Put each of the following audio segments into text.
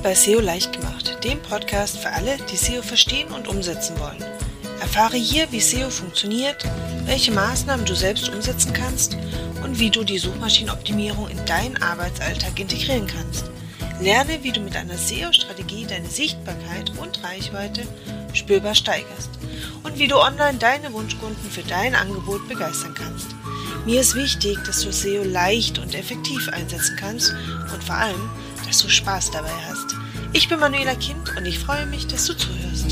bei SEO leicht gemacht, dem Podcast für alle, die SEO verstehen und umsetzen wollen. Erfahre hier, wie SEO funktioniert, welche Maßnahmen du selbst umsetzen kannst und wie du die Suchmaschinenoptimierung in deinen Arbeitsalltag integrieren kannst. Lerne, wie du mit einer SEO-Strategie deine Sichtbarkeit und Reichweite spürbar steigerst und wie du online deine Wunschkunden für dein Angebot begeistern kannst. Mir ist wichtig, dass du SEO leicht und effektiv einsetzen kannst und vor allem, dass du Spaß dabei hast. Ich bin Manuela Kind und ich freue mich, dass du zuhörst.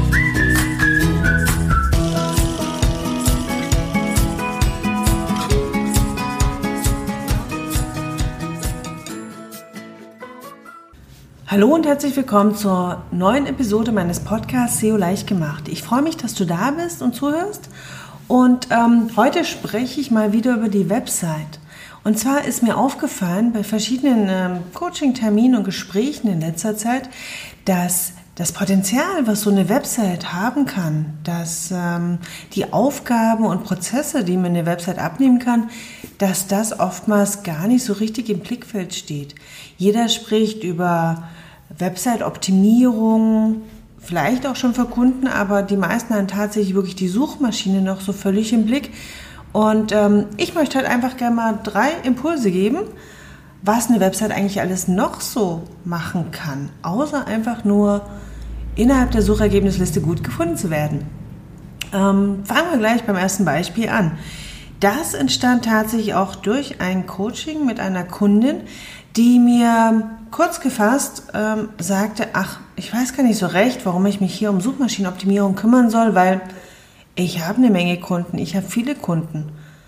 Hallo und herzlich willkommen zur neuen Episode meines Podcasts SEO leicht gemacht. Ich freue mich, dass du da bist und zuhörst. Und heute spreche ich mal wieder über die Website. Und zwar ist mir aufgefallen bei verschiedenen Coaching-Terminen und Gesprächen in letzter Zeit, dass das Potenzial, was so eine Website haben kann, dass die Aufgaben und Prozesse, die man eine Website abnehmen kann, dass das oftmals gar nicht so richtig im Blickfeld steht. Jeder spricht über Website-Optimierung, vielleicht auch schon für Kunden, aber die meisten haben tatsächlich wirklich die Suchmaschine noch so völlig im Blick. Und ich möchte halt einfach gerne mal 3 Impulse geben, was eine Website eigentlich alles noch so machen kann, außer einfach nur innerhalb der Suchergebnisliste gut gefunden zu werden. Fangen wir gleich beim ersten Beispiel an. Das entstand tatsächlich auch durch ein Coaching mit einer Kundin, die mir kurz gefasst sagte, ich weiß gar nicht so recht, warum ich mich hier um Suchmaschinenoptimierung kümmern soll, weil ich habe eine Menge Kunden, ich habe viele Kunden.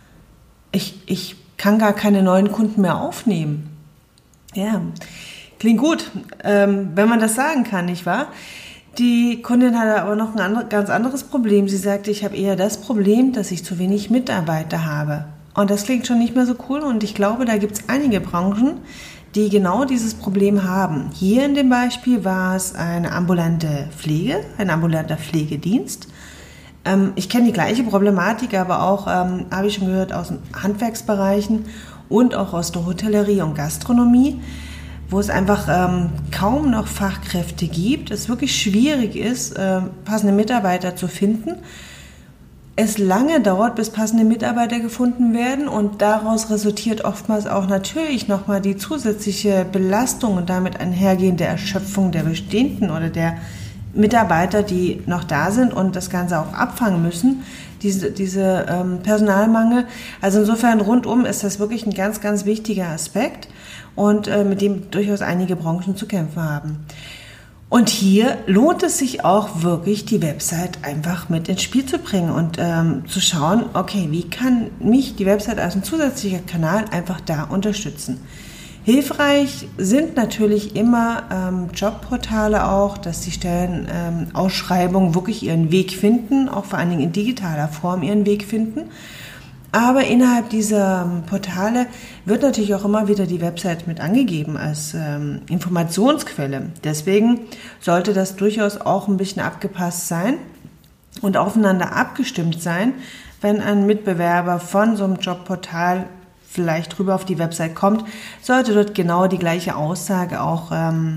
Ich kann gar keine neuen Kunden mehr aufnehmen. Ja, klingt gut, wenn man das sagen kann, nicht wahr? Die Kundin hatte aber noch ein ganz anderes Problem. Sie sagte, ich habe eher das Problem, dass ich zu wenig Mitarbeiter habe. Und das klingt schon nicht mehr so cool und ich glaube, da gibt es einige Branchen, die genau dieses Problem haben. Hier in dem Beispiel war es eine ambulante Pflege, ein ambulanter Pflegedienst. Ich kenne die gleiche Problematik, aber auch, habe ich schon gehört, aus den Handwerksbereichen und auch aus der Hotellerie und Gastronomie, wo es einfach kaum noch Fachkräfte gibt, es wirklich schwierig ist, passende Mitarbeiter zu finden. Es lange dauert, bis passende Mitarbeiter gefunden werden und daraus resultiert oftmals auch natürlich nochmal die zusätzliche Belastung und damit einhergehende Erschöpfung der bestehenden oder der Mitarbeiter, die noch da sind und das Ganze auch abfangen müssen, diese Personalmangel. Also insofern rundum ist das wirklich ein ganz, ganz wichtiger Aspekt und mit dem durchaus einige Branchen zu kämpfen haben. Und hier lohnt es sich auch wirklich, die Website einfach mit ins Spiel zu bringen und zu schauen, okay, wie kann mich die Website als ein zusätzlicher Kanal einfach da unterstützen. Hilfreich sind natürlich immer Jobportale auch, dass die Stellenausschreibungen wirklich ihren Weg finden, auch vor allen Dingen in digitaler Form ihren Weg finden. Aber innerhalb dieser Portale wird natürlich auch immer wieder die Website mit angegeben als Informationsquelle. Deswegen sollte das durchaus auch ein bisschen abgepasst sein und aufeinander abgestimmt sein, wenn ein Mitbewerber von so einem Jobportal vielleicht rüber auf die Website kommt, sollte dort genau die gleiche Aussage auch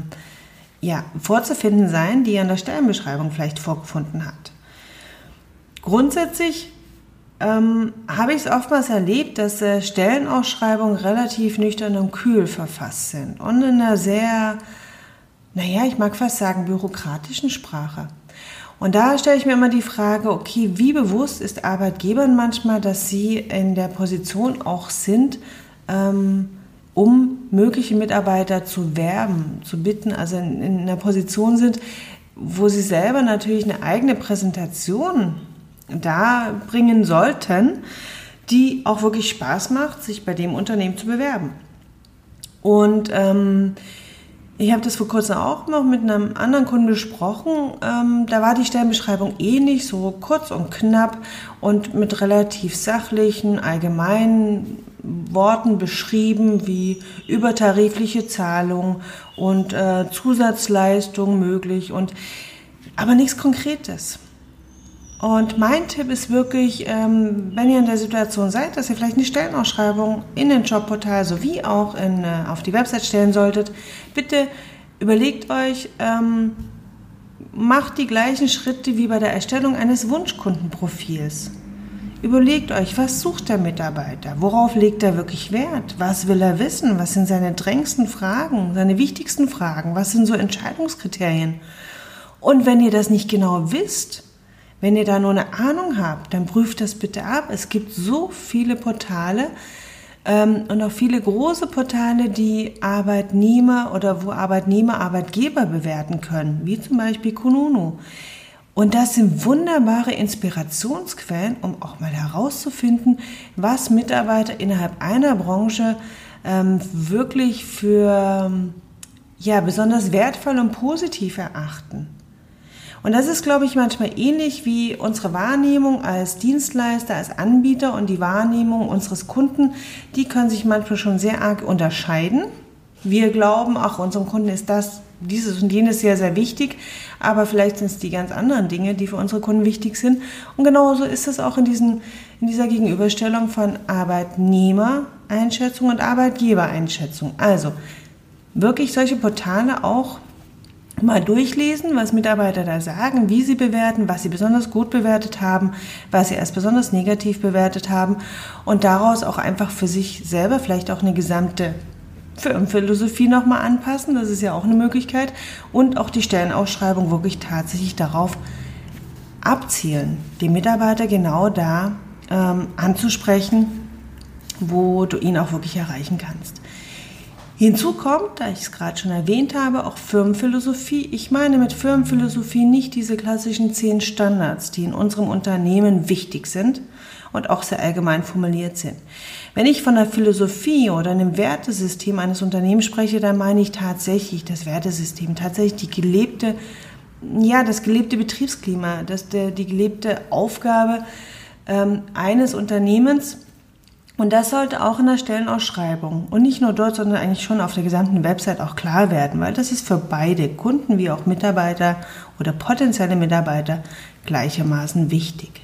vorzufinden sein, die er in der Stellenbeschreibung vielleicht vorgefunden hat. Grundsätzlich habe ich es oftmals erlebt, dass Stellenausschreibungen relativ nüchtern und kühl verfasst sind und in einer sehr, ich mag fast sagen, bürokratischen Sprache. Und da stelle ich mir immer die Frage, okay, wie bewusst ist Arbeitgebern manchmal, dass sie in der Position auch sind, um mögliche Mitarbeiter zu werben, zu bitten, also in einer Position sind, wo sie selber natürlich eine eigene Präsentation da bringen sollten, die auch wirklich Spaß macht, sich bei dem Unternehmen zu bewerben. Und ich habe das vor kurzem auch noch mit einem anderen Kunden besprochen. Da war die Stellenbeschreibung ähnlich, so kurz und knapp und mit relativ sachlichen, allgemeinen Worten beschrieben, wie übertarifliche Zahlung und Zusatzleistung möglich, aber nichts Konkretes. Und mein Tipp ist wirklich, wenn ihr in der Situation seid, dass ihr vielleicht eine Stellenausschreibung in den Jobportal sowie auch auf die Website stellen solltet, bitte Überlegt euch, macht die gleichen Schritte wie bei der Erstellung eines Wunschkundenprofils. Überlegt euch, was sucht der Mitarbeiter? Worauf legt er wirklich Wert? Was will er wissen? Was sind seine drängendsten Fragen, seine wichtigsten Fragen? Was sind so Entscheidungskriterien? Und wenn ihr das nicht genau wisst, wenn ihr da nur eine Ahnung habt, dann prüft das bitte ab. Es gibt so viele Portale und auch viele große Portale, die Arbeitnehmer oder wo Arbeitnehmer Arbeitgeber bewerten können, wie zum Beispiel Kununu. Und das sind wunderbare Inspirationsquellen, um auch mal herauszufinden, was Mitarbeiter innerhalb einer Branche wirklich für besonders wertvoll und positiv erachten. Und das ist, glaube ich, manchmal ähnlich wie unsere Wahrnehmung als Dienstleister, als Anbieter und die Wahrnehmung unseres Kunden. Die können sich manchmal schon sehr arg unterscheiden. Wir glauben, ach, unserem Kunden ist dieses und jenes sehr, sehr wichtig, aber vielleicht sind es die ganz anderen Dinge, die für unsere Kunden wichtig sind. Und genauso ist es auch in dieser Gegenüberstellung von Arbeitnehmereinschätzung und Arbeitgebereinschätzung. Also wirklich solche Portale auch mal durchlesen, was Mitarbeiter da sagen, wie sie bewerten, was sie besonders gut bewertet haben, was sie als besonders negativ bewertet haben und daraus auch einfach für sich selber vielleicht auch eine gesamte Firmenphilosophie nochmal anpassen, das ist ja auch eine Möglichkeit, und auch die Stellenausschreibung wirklich tatsächlich darauf abzielen, den Mitarbeiter genau da anzusprechen, wo du ihn auch wirklich erreichen kannst. Hinzu kommt, da ich es gerade schon erwähnt habe, auch Firmenphilosophie. Ich meine mit Firmenphilosophie nicht diese klassischen 10 Standards, die in unserem Unternehmen wichtig sind und auch sehr allgemein formuliert sind. Wenn ich von der Philosophie oder einem Wertesystem eines Unternehmens spreche, dann meine ich tatsächlich das Wertesystem, tatsächlich das gelebte Betriebsklima, die gelebte Aufgabe eines Unternehmens. Und das sollte auch in der Stellenausschreibung und nicht nur dort, sondern eigentlich schon auf der gesamten Website auch klar werden, weil das ist für beide Kunden wie auch Mitarbeiter oder potenzielle Mitarbeiter gleichermaßen wichtig.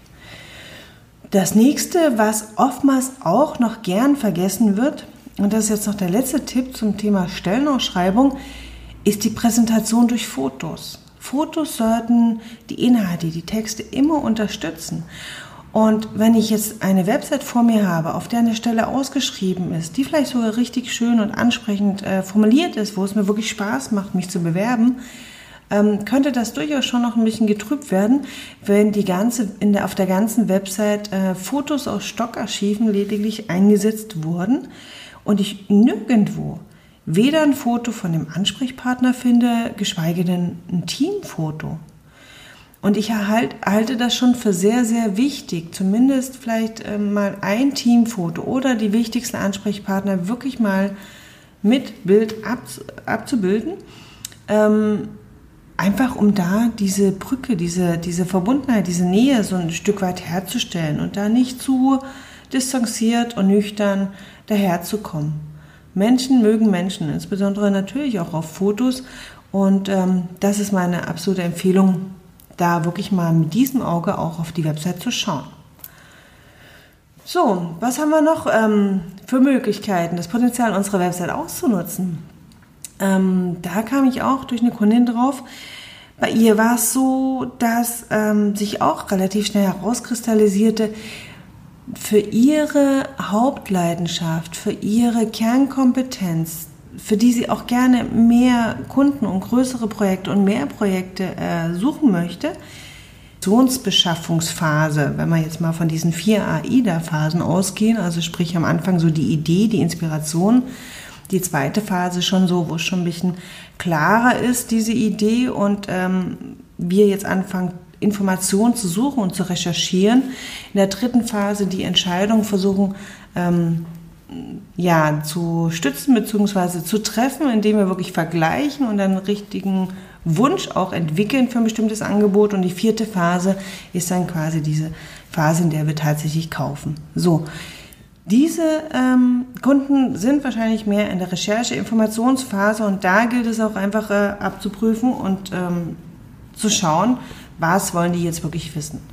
Das nächste, was oftmals auch noch gern vergessen wird, und das ist jetzt noch der letzte Tipp zum Thema Stellenausschreibung, ist die Präsentation durch Fotos. Fotos sollten die Inhalte, die Texte immer unterstützen. Und wenn ich jetzt eine Website vor mir habe, auf der eine Stelle ausgeschrieben ist, die vielleicht sogar richtig schön und ansprechend formuliert ist, wo es mir wirklich Spaß macht, mich zu bewerben, könnte das durchaus schon noch ein bisschen getrübt werden, wenn auf der ganzen Website Fotos aus Stockarchiven lediglich eingesetzt wurden und ich nirgendwo weder ein Foto von dem Ansprechpartner finde, geschweige denn ein Teamfoto. Und ich halte das schon für sehr, sehr wichtig, zumindest vielleicht mal ein Teamfoto oder die wichtigsten Ansprechpartner wirklich mal mit Bild abzubilden, einfach um da diese Brücke, diese Verbundenheit, diese Nähe so ein Stück weit herzustellen und da nicht zu distanziert und nüchtern daherzukommen. Menschen mögen Menschen, insbesondere natürlich auch auf Fotos, und das ist meine absolute Empfehlung, da wirklich mal mit diesem Auge auch auf die Website zu schauen. So, was haben wir noch für Möglichkeiten, das Potenzial unserer Website auszunutzen? Da kam ich auch durch eine Kundin drauf. Bei ihr war es so, dass sich auch relativ schnell herauskristallisierte, für ihre Hauptleidenschaft, für ihre Kernkompetenz, für die sie auch gerne mehr Kunden und größere Projekte und mehr Projekte suchen möchte, Beschaffungsphase, wenn wir jetzt mal von diesen 4 AIDA-Phasen ausgehen, also sprich am Anfang so die Idee, die Inspiration, die zweite Phase schon so, wo es schon ein bisschen klarer ist, diese Idee, und wir jetzt anfangen, Informationen zu suchen und zu recherchieren. In der dritten Phase die Entscheidung versuchen, zu stützen bzw. zu treffen, indem wir wirklich vergleichen und einen richtigen Wunsch auch entwickeln für ein bestimmtes Angebot. Und die 4. Phase ist dann quasi diese Phase, in der wir tatsächlich kaufen. So, diese Kunden sind wahrscheinlich mehr in der Recherche-Informationsphase, und da gilt es auch einfach abzuprüfen und zu schauen, was wollen die jetzt wirklich wissen.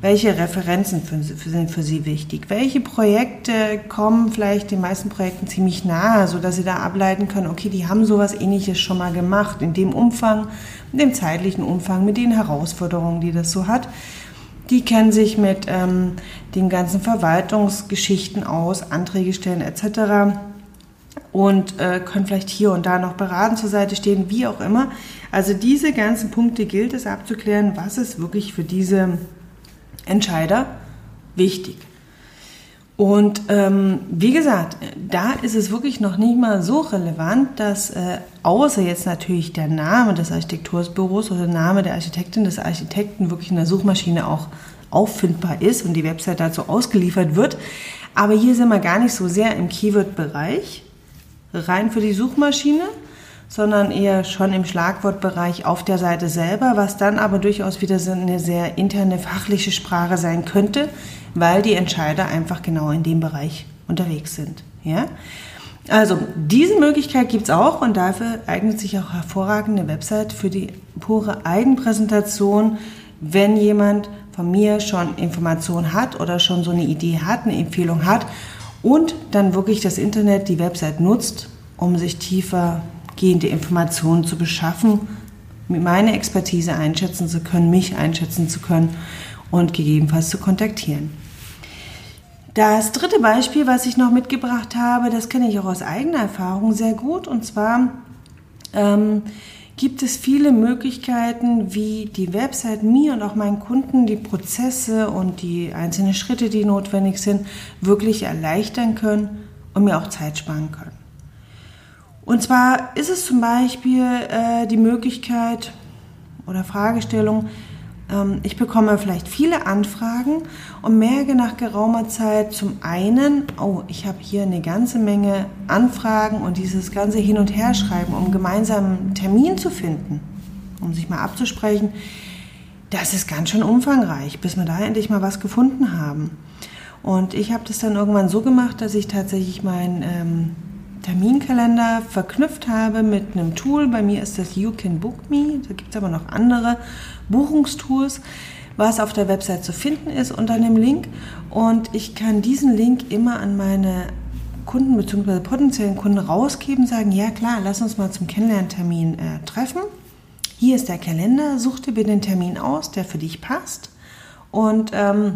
welche Referenzen sind für Sie wichtig? Welche Projekte kommen vielleicht den meisten Projekten ziemlich nahe, sodass Sie da ableiten können, okay, die haben sowas Ähnliches schon mal gemacht, in dem Umfang, in dem zeitlichen Umfang, mit den Herausforderungen, die das so hat. Die kennen sich mit den ganzen Verwaltungsgeschichten aus, Anträge stellen etc. und können vielleicht hier und da noch beratend zur Seite stehen, wie auch immer. Also diese ganzen Punkte gilt es abzuklären, was ist wirklich für diese Entscheider wichtig. Und wie gesagt, da ist es wirklich noch nicht mal so relevant, dass außer jetzt natürlich der Name des Architekturbüros oder der Name der Architektin, des Architekten wirklich in der Suchmaschine auch auffindbar ist und die Website dazu ausgeliefert wird. Aber hier sind wir gar nicht so sehr im Keyword-Bereich, rein für die Suchmaschine, sondern eher schon im Schlagwortbereich auf der Seite selber, was dann aber durchaus wieder so eine sehr interne fachliche Sprache sein könnte, weil die Entscheider einfach genau in dem Bereich unterwegs sind. Ja? Also diese Möglichkeit gibt es auch und dafür eignet sich auch hervorragend eine Website für die pure Eigenpräsentation, wenn jemand von mir schon Informationen hat oder schon so eine Idee hat, eine Empfehlung hat und dann wirklich das Internet, die Website nutzt, um sich tiefergehende Informationen zu beschaffen, meine Expertise einschätzen zu können, mich einschätzen zu können und gegebenenfalls zu kontaktieren. Das dritte Beispiel, was ich noch mitgebracht habe, das kenne ich auch aus eigener Erfahrung sehr gut. Und zwar gibt es viele Möglichkeiten, wie die Website mir und auch meinen Kunden die Prozesse und die einzelnen Schritte, die notwendig sind, wirklich erleichtern können und mir auch Zeit sparen können. Und zwar ist es zum Beispiel die Möglichkeit oder Fragestellung, ich bekomme vielleicht viele Anfragen und merke nach geraumer Zeit zum einen, ich habe hier eine ganze Menge Anfragen und dieses ganze Hin- und Herschreiben, um gemeinsam einen Termin zu finden, um sich mal abzusprechen, das ist ganz schön umfangreich, bis wir da endlich mal was gefunden haben. Und ich habe das dann irgendwann so gemacht, dass ich tatsächlich meinen Terminkalender verknüpft habe mit einem Tool. Bei mir ist das You Can Book Me. Da gibt es aber noch andere Buchungstools, was auf der Website zu finden ist unter dem Link. Und ich kann diesen Link immer an meine Kunden bzw. potenziellen Kunden rausgeben, sagen, ja klar, lass uns mal zum Kennenlerntermin treffen. Hier ist der Kalender, such dir bitte den Termin aus, der für dich passt. Und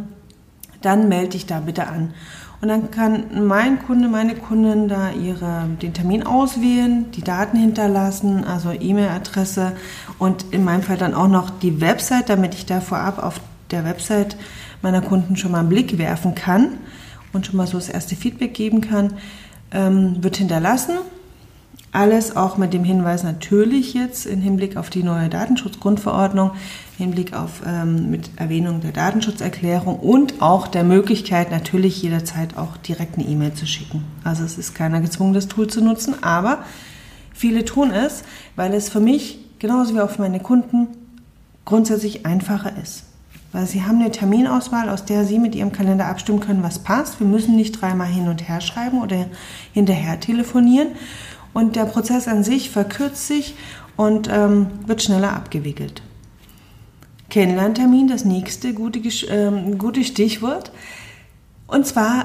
dann melde dich da bitte an. Und dann kann mein Kunde, meine Kundin da den Termin auswählen, die Daten hinterlassen, also E-Mail-Adresse und in meinem Fall dann auch noch die Website, damit ich da vorab auf der Website meiner Kunden schon mal einen Blick werfen kann und schon mal so das erste Feedback geben kann, wird hinterlassen. Alles auch mit dem Hinweis natürlich jetzt im Hinblick auf die neue Datenschutzgrundverordnung, im Hinblick auf mit Erwähnung der Datenschutzerklärung und auch der Möglichkeit natürlich jederzeit auch direkt eine E-Mail zu schicken. Also es ist keiner gezwungen, das Tool zu nutzen, aber viele tun es, weil es für mich genauso wie auch für meine Kunden grundsätzlich einfacher ist. Weil sie haben eine Terminauswahl, aus der sie mit ihrem Kalender abstimmen können, was passt. Wir müssen nicht dreimal hin und her schreiben oder hinterher telefonieren. Und der Prozess an sich verkürzt sich und wird schneller abgewickelt. Kennenlerntermin, das nächste gute Stichwort. Und zwar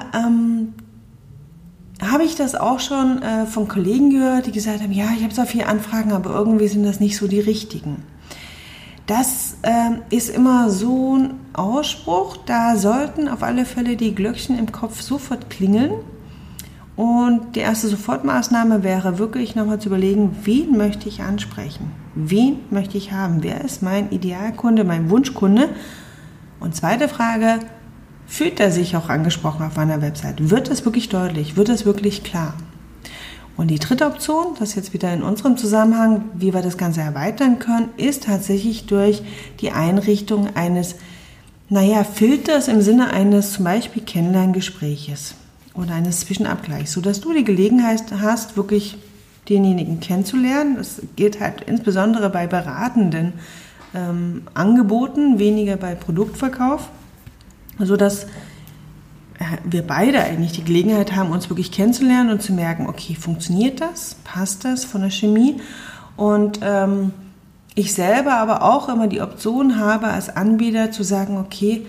habe ich das auch schon von Kollegen gehört, die gesagt haben, ja, ich habe zwar viele Anfragen, aber irgendwie sind das nicht so die richtigen. Das ist immer so ein Ausspruch, da sollten auf alle Fälle die Glöckchen im Kopf sofort klingeln. Und die erste Sofortmaßnahme wäre wirklich nochmal zu überlegen, wen möchte ich ansprechen? Wen möchte ich haben? Wer ist mein Idealkunde, mein Wunschkunde? Und zweite Frage, fühlt er sich auch angesprochen auf meiner Website? Wird das wirklich deutlich? Wird das wirklich klar? Und die dritte Option, das jetzt wieder in unserem Zusammenhang, wie wir das Ganze erweitern können, ist tatsächlich durch die Einrichtung eines, Filters im Sinne eines zum Beispiel Kennenlerngespräches oder eines Zwischenabgleichs, sodass du die Gelegenheit hast, wirklich denjenigen kennenzulernen. Das gilt halt insbesondere bei beratenden Angeboten, weniger bei Produktverkauf, sodass wir beide eigentlich die Gelegenheit haben, uns wirklich kennenzulernen und zu merken, okay, funktioniert das, passt das von der Chemie? Und ich selber aber auch immer die Option habe, als Anbieter zu sagen, okay,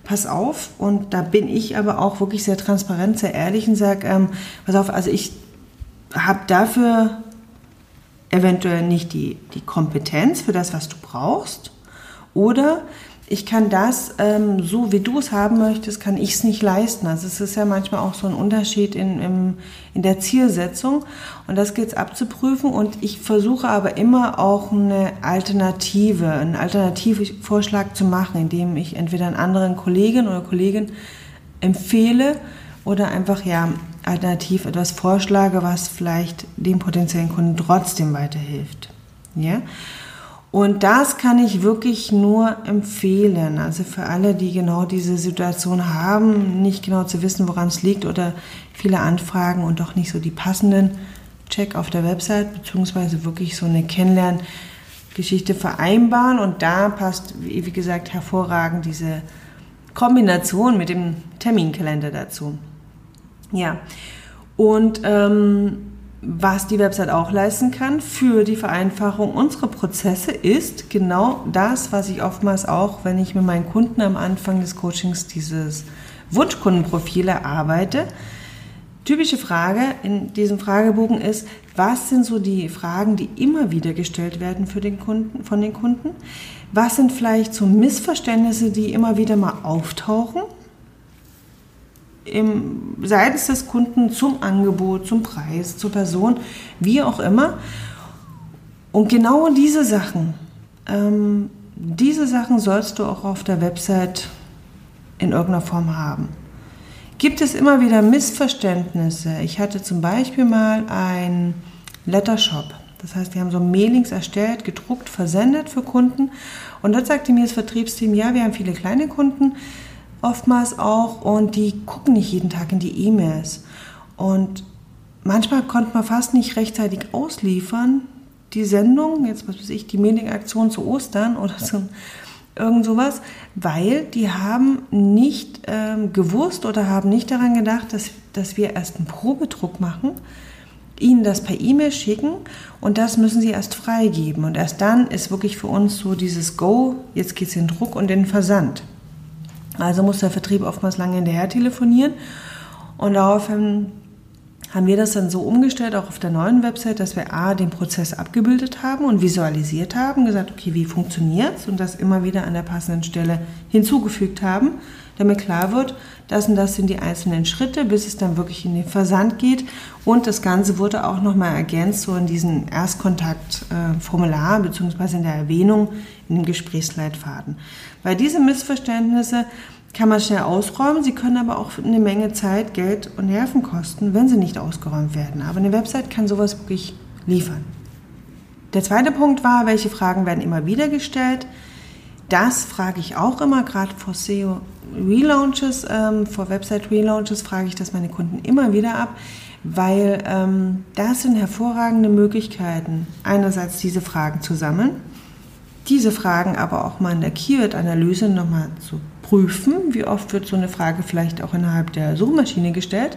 pass auf, und da bin ich aber auch wirklich sehr transparent, sehr ehrlich und sage, pass auf, also ich habe dafür eventuell nicht die Kompetenz für das, was du brauchst, oder ich kann das, so wie du es haben möchtest, kann ich es nicht leisten. Also es ist ja manchmal auch so ein Unterschied in der Zielsetzung, und das gilt es abzuprüfen, und ich versuche aber immer auch einen Alternativvorschlag zu machen, indem ich entweder einen anderen Kolleginnen oder Kollegen empfehle oder einfach alternativ etwas vorschlage, was vielleicht dem potenziellen Kunden trotzdem weiterhilft. Ja? Und das kann ich wirklich nur empfehlen. Also für alle, die genau diese Situation haben, nicht genau zu wissen, woran es liegt oder viele Anfragen und doch nicht so die passenden, check auf der Website, beziehungsweise wirklich so eine Kennenlerngeschichte vereinbaren. Und da passt, wie gesagt, hervorragend diese Kombination mit dem Terminkalender dazu. Ja, und was die Website auch leisten kann für die Vereinfachung unserer Prozesse ist genau das, was ich oftmals auch, wenn ich mit meinen Kunden am Anfang des Coachings dieses Wunschkundenprofil erarbeite. Typische Frage in diesem Fragebogen ist, was sind so die Fragen, die immer wieder gestellt werden von den Kunden? Was sind vielleicht so Missverständnisse, die immer wieder mal auftauchen? Seitens des Kunden zum Angebot, zum Preis, zur Person, wie auch immer. Und genau diese Sachen sollst du auch auf der Website in irgendeiner Form haben. Gibt es immer wieder Missverständnisse? Ich hatte zum Beispiel mal einen Lettershop. Das heißt, wir haben so Mailings erstellt, gedruckt, versendet für Kunden. Und dort sagte mir das Vertriebsteam, ja, wir haben viele kleine Kunden, oftmals auch, und die gucken nicht jeden Tag in die E-Mails. Und manchmal konnte man fast nicht rechtzeitig ausliefern, die Sendung, jetzt was weiß ich, die Mailing-Aktion zu Ostern oder so, irgend sowas, weil die haben nicht gewusst oder haben nicht daran gedacht, dass wir erst einen Probedruck machen, ihnen das per E-Mail schicken, und das müssen sie erst freigeben. Und erst dann ist wirklich für uns so dieses Go, jetzt geht's in den Druck und in den Versand. Also muss der Vertrieb oftmals lange hinterher telefonieren, und daraufhin haben wir das dann so umgestellt, auch auf der neuen Website, dass wir den Prozess abgebildet haben und visualisiert haben, gesagt, okay, wie funktioniert's, und das immer wieder an der passenden Stelle hinzugefügt haben, damit klar wird, das und das sind die einzelnen Schritte, bis es dann wirklich in den Versand geht, und das Ganze wurde auch nochmal ergänzt, so in diesem Erstkontaktformular, beziehungsweise in der Erwähnung in dem Gesprächsleitfaden. Weil diese Missverständnisse kann man schnell ausräumen, sie können aber auch eine Menge Zeit, Geld und Nerven kosten, wenn sie nicht ausgeräumt werden. Aber eine Website kann sowas wirklich liefern. Der zweite Punkt war, welche Fragen werden immer wieder gestellt? Das frage ich auch immer, gerade vor SEO-Relaunches, vor Website-Relaunches frage ich das meine Kunden immer wieder ab, weil das sind hervorragende Möglichkeiten, einerseits diese Fragen zu sammeln, diese Fragen aber auch mal in der Keyword-Analyse nochmal zu prüfen, wie oft wird so eine Frage vielleicht auch innerhalb der Suchmaschine gestellt,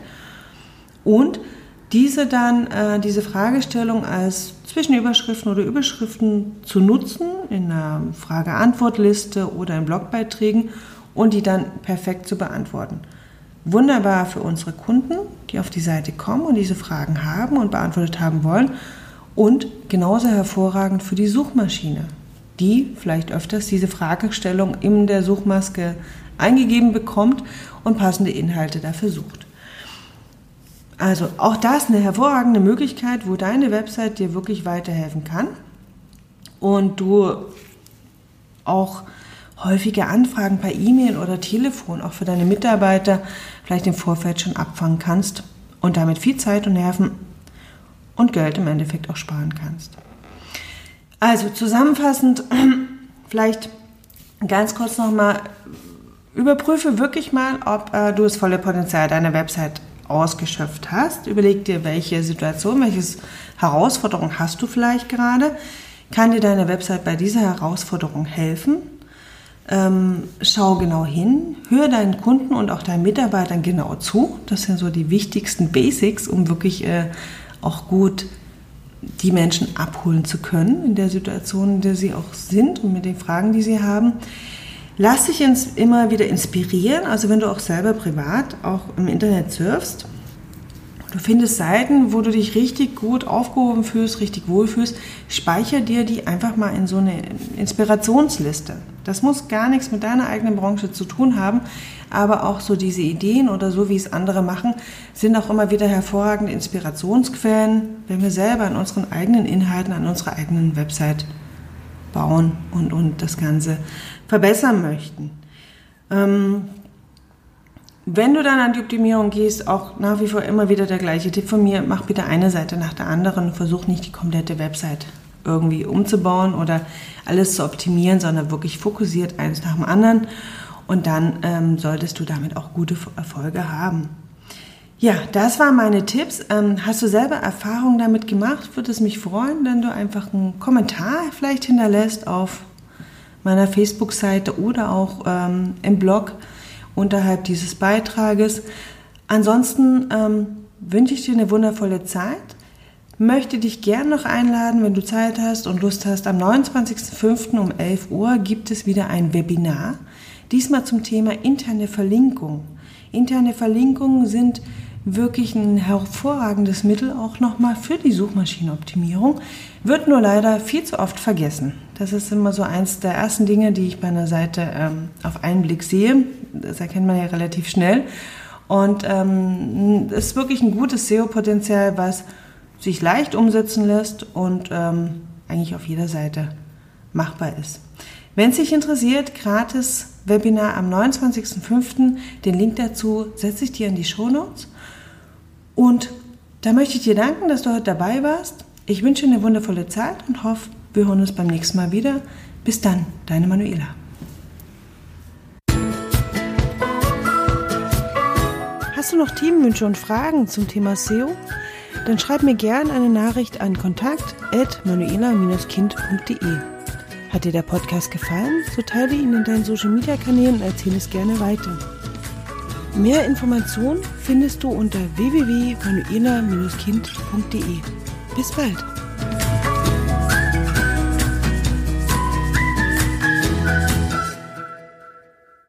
und diese Fragestellung als Zwischenüberschriften oder Überschriften zu nutzen in einer Frage-Antwort-Liste oder in Blogbeiträgen und die dann perfekt zu beantworten. Wunderbar für unsere Kunden, die auf die Seite kommen und diese Fragen haben und beantwortet haben wollen, und genauso hervorragend für die Suchmaschine, die vielleicht öfters diese Fragestellung in der Suchmaske eingegeben bekommt und passende Inhalte dafür sucht. Also auch das eine hervorragende Möglichkeit, wo deine Website dir wirklich weiterhelfen kann und du auch häufige Anfragen per E-Mail oder Telefon auch für deine Mitarbeiter vielleicht im Vorfeld schon abfangen kannst und damit viel Zeit und Nerven und Geld im Endeffekt auch sparen kannst. Also zusammenfassend, vielleicht ganz kurz nochmal, überprüfe wirklich mal, ob du das volle Potenzial deiner Website ausgeschöpft hast. Überleg dir, welche Situation, welche Herausforderung hast du vielleicht gerade. Kann dir deine Website bei dieser Herausforderung helfen? Schau genau hin, hör deinen Kunden und auch deinen Mitarbeitern genau zu. Das sind so die wichtigsten Basics, um wirklich auch gut die Menschen abholen zu können in der Situation, in der sie auch sind und mit den Fragen, die sie haben. Lass dich immer wieder inspirieren, also wenn du auch selber privat auch im Internet surfst. Du findest Seiten, wo du dich richtig gut aufgehoben fühlst, richtig wohlfühlst. Speicher dir die einfach mal in so eine Inspirationsliste. Das muss gar nichts mit deiner eigenen Branche zu tun haben, aber auch so diese Ideen oder so, wie es andere machen, sind auch immer wieder hervorragende Inspirationsquellen, wenn wir selber an unseren eigenen Inhalten, an unserer eigenen Website bauen und das Ganze verbessern möchten. Wenn du dann an die Optimierung gehst, auch nach wie vor immer wieder der gleiche Tipp von mir, mach bitte eine Seite nach der anderen und versuch nicht die komplette Website irgendwie umzubauen oder alles zu optimieren, sondern wirklich fokussiert eins nach dem anderen und dann solltest du damit auch gute Erfolge haben. Ja, das waren meine Tipps. Hast du selber Erfahrungen damit gemacht? Würde es mich freuen, wenn du einfach einen Kommentar vielleicht hinterlässt auf meiner Facebook-Seite oder auch im Blog unterhalb dieses Beitrages. Ansonsten wünsche ich dir eine wundervolle Zeit. Möchte dich gern noch einladen, wenn du Zeit hast und Lust hast. Am 29.05. um 11 Uhr gibt es wieder ein Webinar. Diesmal zum Thema interne Verlinkung. Interne Verlinkungen sind wirklich ein hervorragendes Mittel auch nochmal für die Suchmaschinenoptimierung. Wird nur leider viel zu oft vergessen. Das ist immer so eins der ersten Dinge, die ich bei einer Seite auf einen Blick sehe. Das erkennt man ja relativ schnell. Und es ist wirklich ein gutes SEO-Potenzial, was sich leicht umsetzen lässt und eigentlich auf jeder Seite machbar ist. Wenn es dich interessiert, gratis Webinar am 29.05. Den Link dazu setze ich dir in die Shownotes. Und da möchte ich dir danken, dass du heute dabei warst. Ich wünsche dir eine wundervolle Zeit und hoffe, wir hören uns beim nächsten Mal wieder. Bis dann, deine Manuela. Hast du noch Themenwünsche und Fragen zum Thema SEO? Dann schreib mir gerne eine Nachricht an kontakt@manuela-kind.de. Hat dir der Podcast gefallen? So teile ihn in deinen Social-Media-Kanälen und erzähle es gerne weiter. Mehr Informationen findest du unter www.manuela-kind.de. Bis bald!